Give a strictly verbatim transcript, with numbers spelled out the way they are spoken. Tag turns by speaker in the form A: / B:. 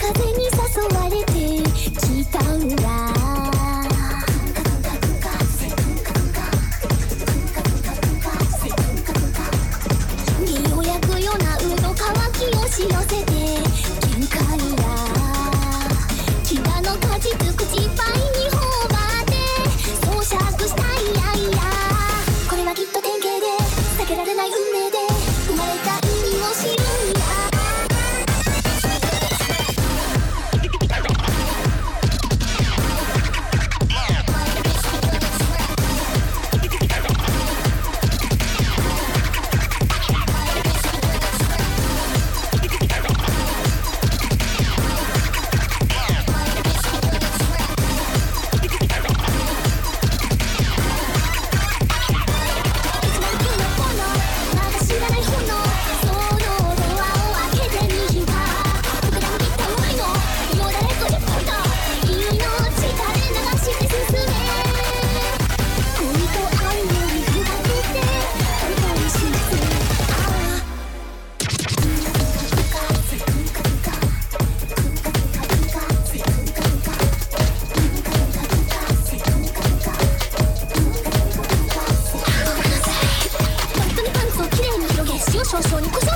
A: 風に誘われて来たんだ。身を焼くようなうど乾き押し寄せて限界だ。牙の果実口いっぱいに頬張って装着したいやいや。これはきっと典型で避けられない運命で生まれた意味を知るんだ。少々に